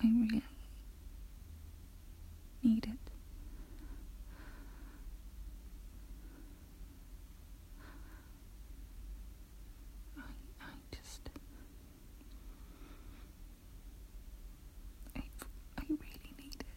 really need it. I just... I really need it.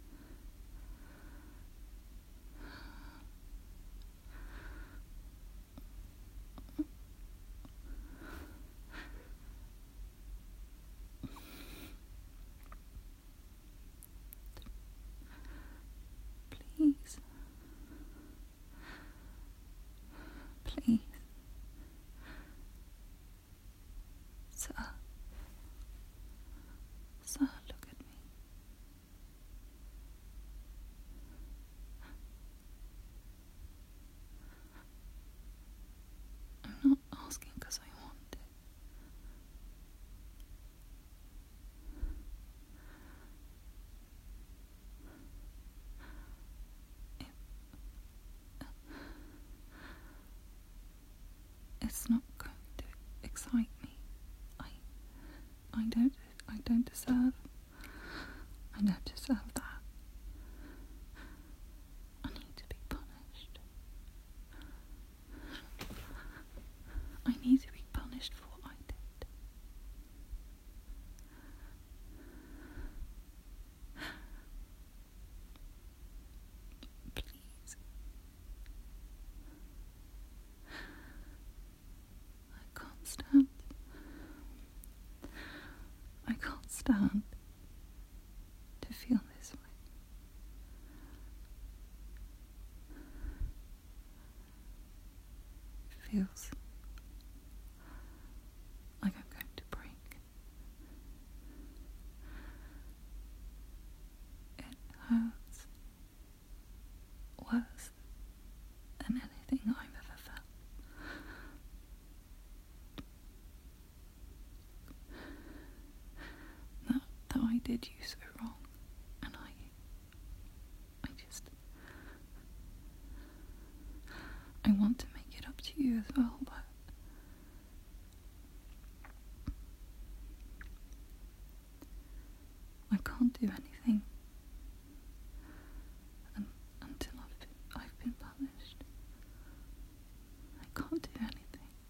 Please. Please. Sir. Sir, look at me. I'm not asking because I want it. It's not going to excite me. I don't deserve that. I need to be punished. I need to be punished for what I did. Please. I can't stand to feel this way. It feels like I'm going to break. It hurts worse than anything I've ever felt. That I did you so wrong, and I want to make it up to you as well, but I can't do anything until I've been punished. I can't do anything.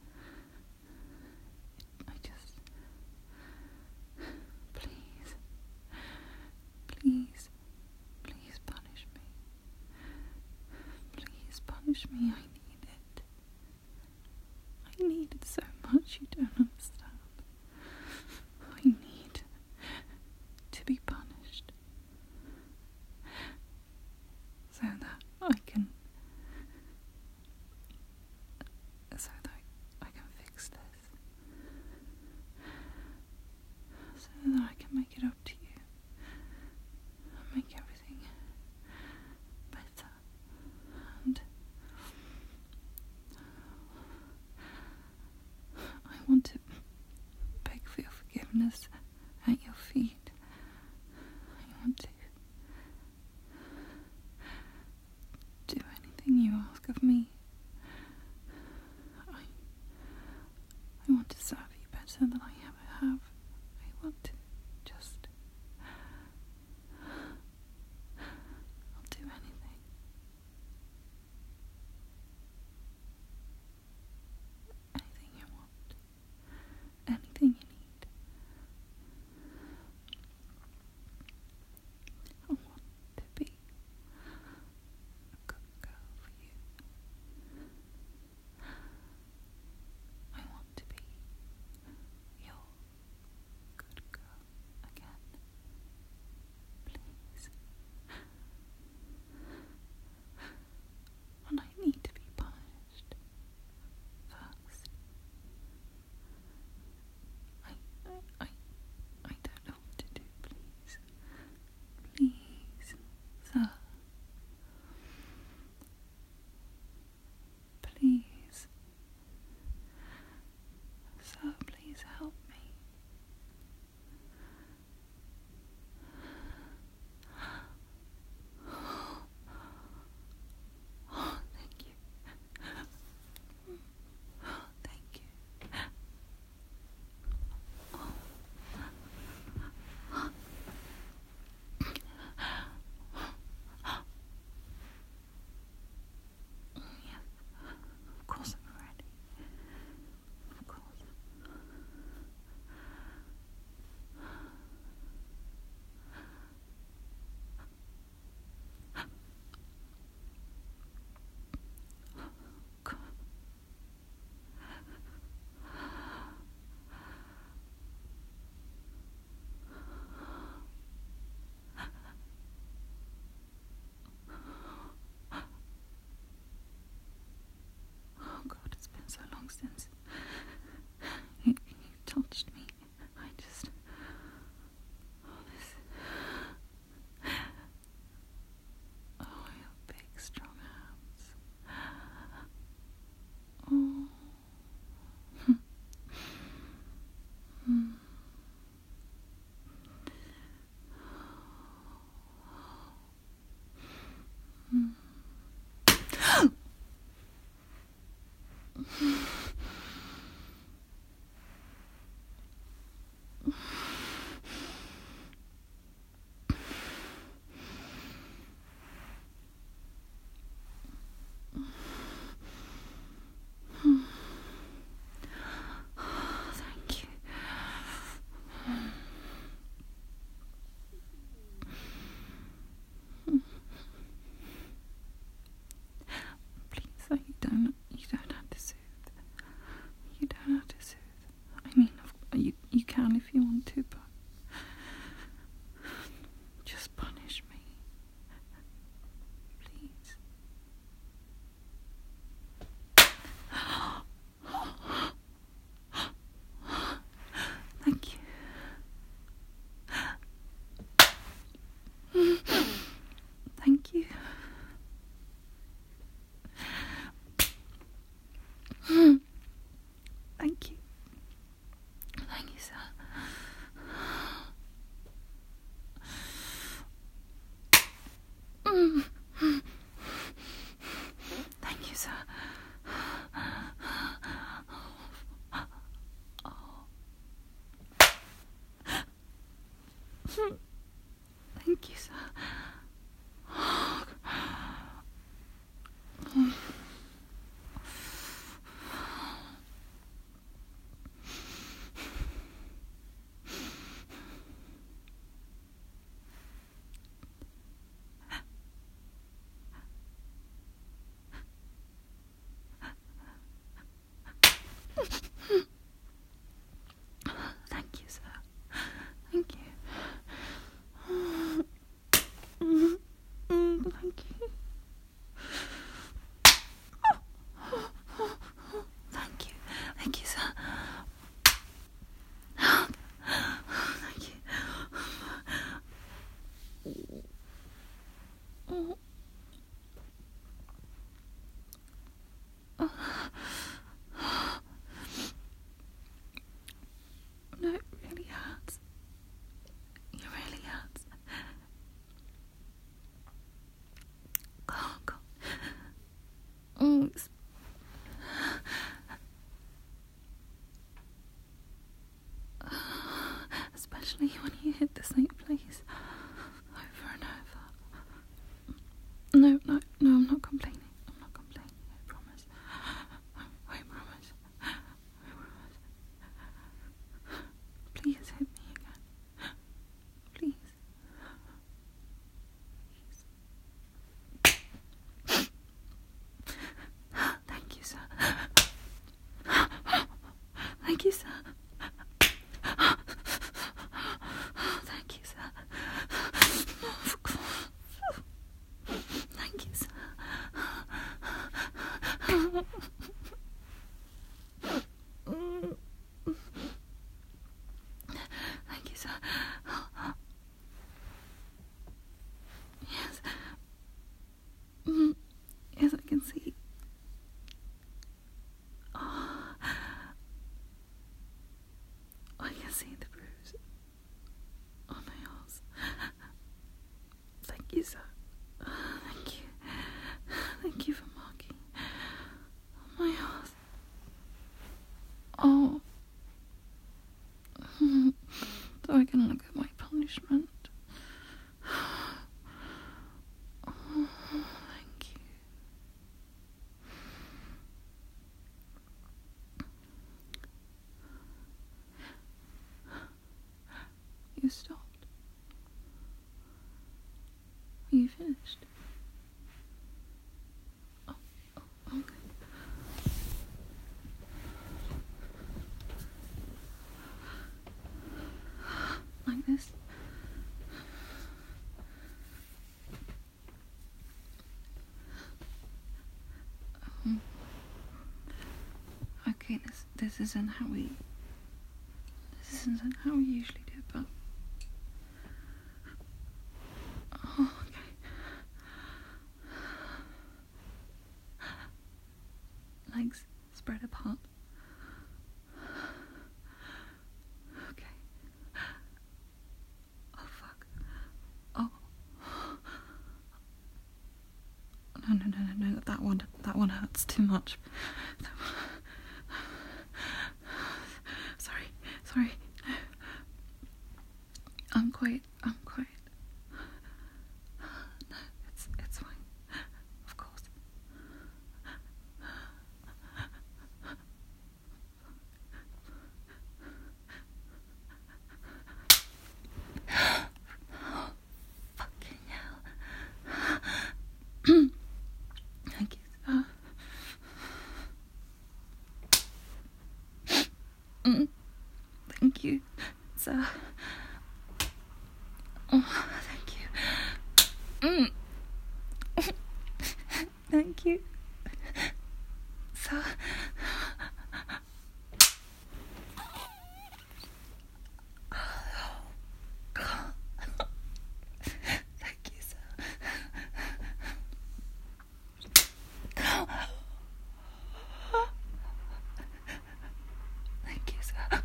Please punish me. Please punish me. I need it. I need it so much you don't understand. I need to be punished so that I can fix this, so that I can make it up to you and make everything better. And I want to beg for your forgiveness at your feet. I want to do anything you ask of me. I want to serve you better than I ever have. I want to just... I'll do anything. Anything you want. Anything you need. I want to be a good girl for you. I want to be your especially when you hit the same place over and over. No, I'm not complaining. I'm not complaining, I promise. I promise. I promise. Please hit me again. Please. Please. Thank you, sir. Thank you, sir. Thank you, sir. Thank you, sir. Thank you, sir. Yes. Yes, I can see. I can see the bruise on my arse. Thank you, sir. Thank you. Thank you for marking my arse. Oh. So I can look at my punishment. Oh, thank you. You stopped. Are you finished? Oh, okay. Like this? Okay, this isn't how we usually do it, but oh, okay. Legs spread apart. Okay. Oh fuck. Oh. No. That one hurts too much. Sorry. I'm quite. No, it's fine. Of course. Fucking hell. Thank you, sir. Thank you, sir. Oh, thank you. Thank you, sir. Thank you, sir. Thank you, sir.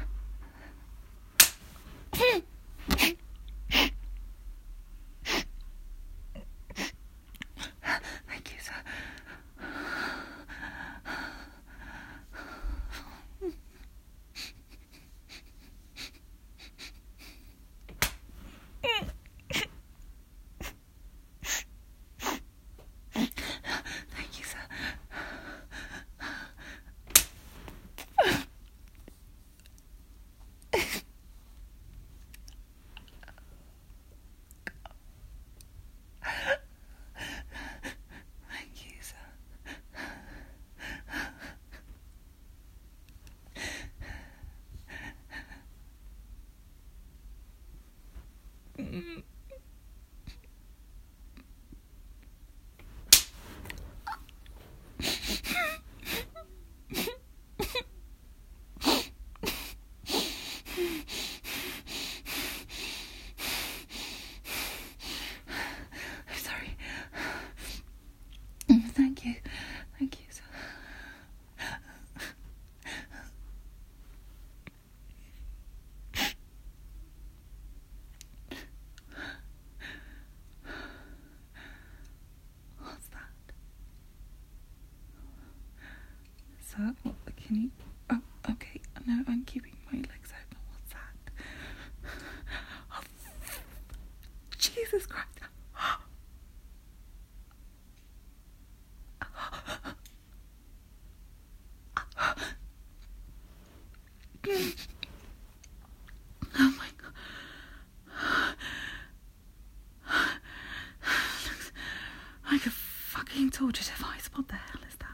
torture device. What the hell is that?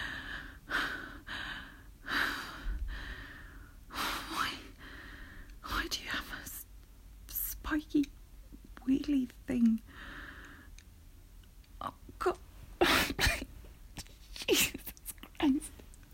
Why do you have a spiky, wheelie thing? Oh, God. Jesus Christ.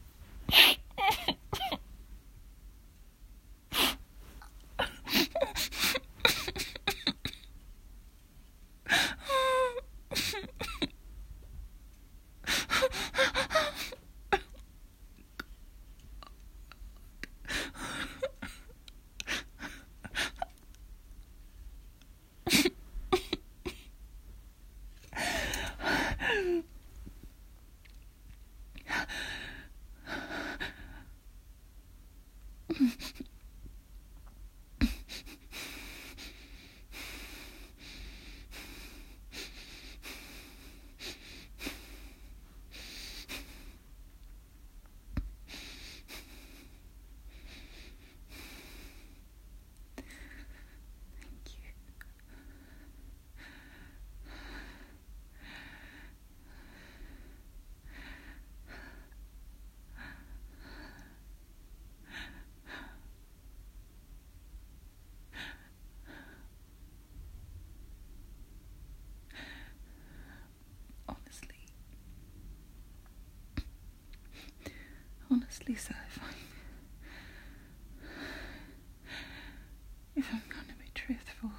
Honestly, sir, if I'm going to be truthful,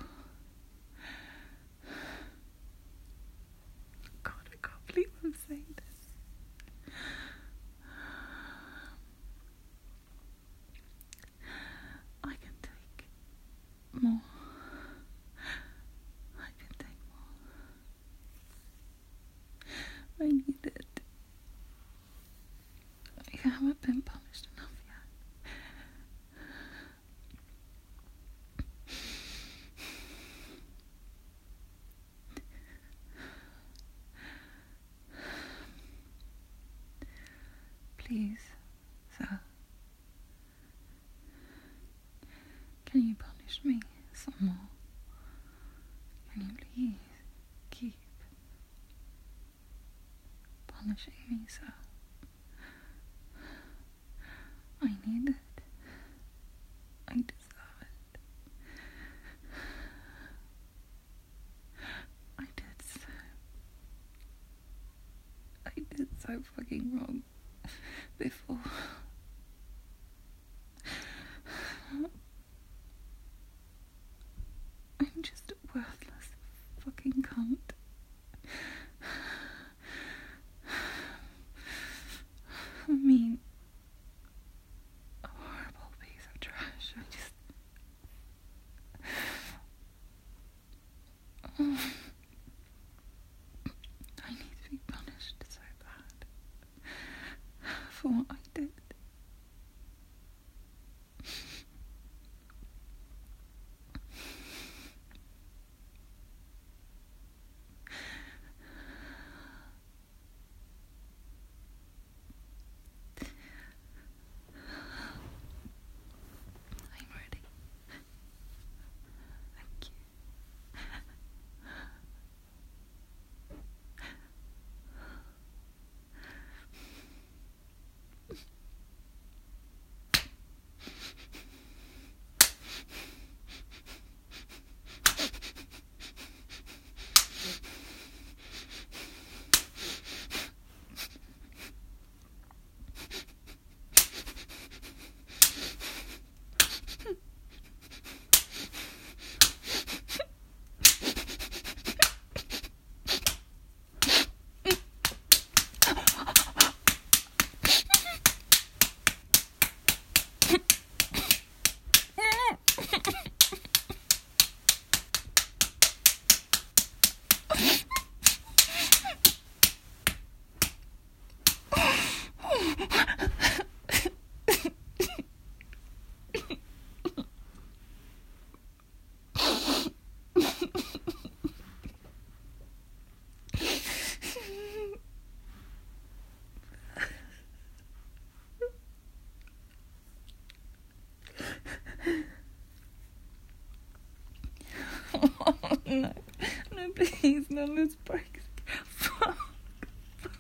God, I can't believe I'm saying this. I can take more. I can take more. I need it. I haven't been punished enough yet. Please, sir, can you punish me some more? Can you please keep punishing me, sir? I need it. I deserve it. I did so fucking wrong before. I'm just a worthless fucking cunt. I mean, a horrible piece of trash. I need to be punished so bad for what I did. No, please, no, let's break. Fuck.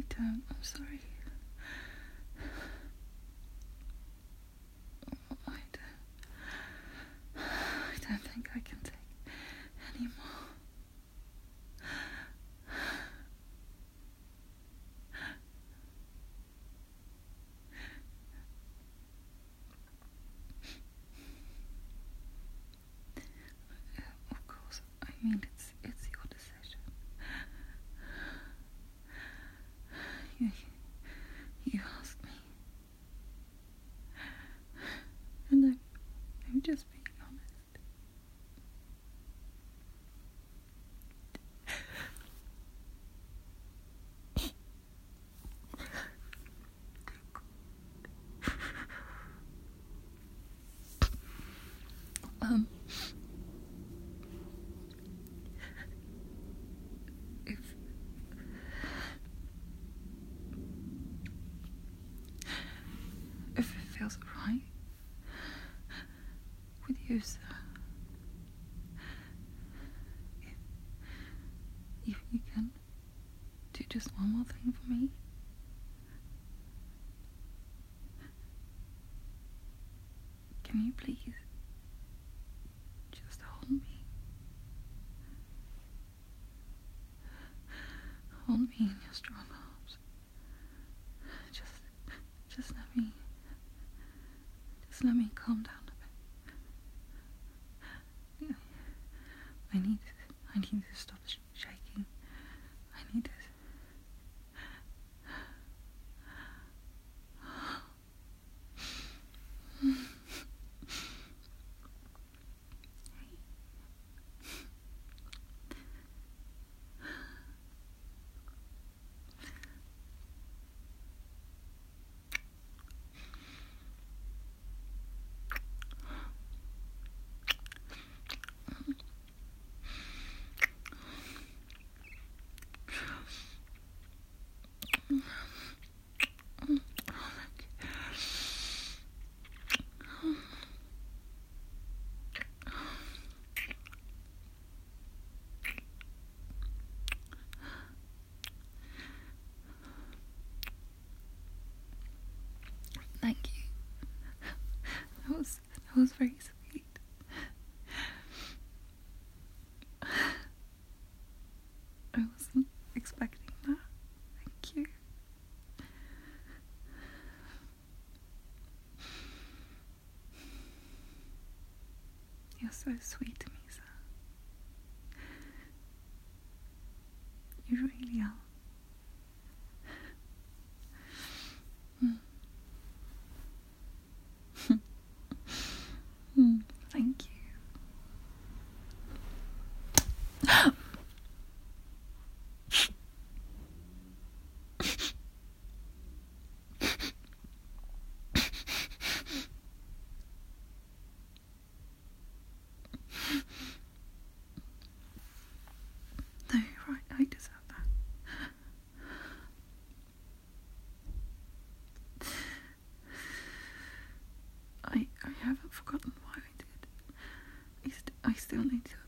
don't. I'm sorry. I don't think I can take any more. Of course, I mean it's your decision. You asked me, and I'm just being honest. If it feels right with you, sir, if you can do just one more thing for me. Can you please just hold me? Hold me in your strong arms. Just let me calm down a bit. I need to stop shaking. I need to. Thank you. That was very sweet. I wasn't expecting that. Thank you. You're so sweet to me, sir. You really are. Thank you. No, you're right. I deserve that. I haven't forgotten why I did. I still need to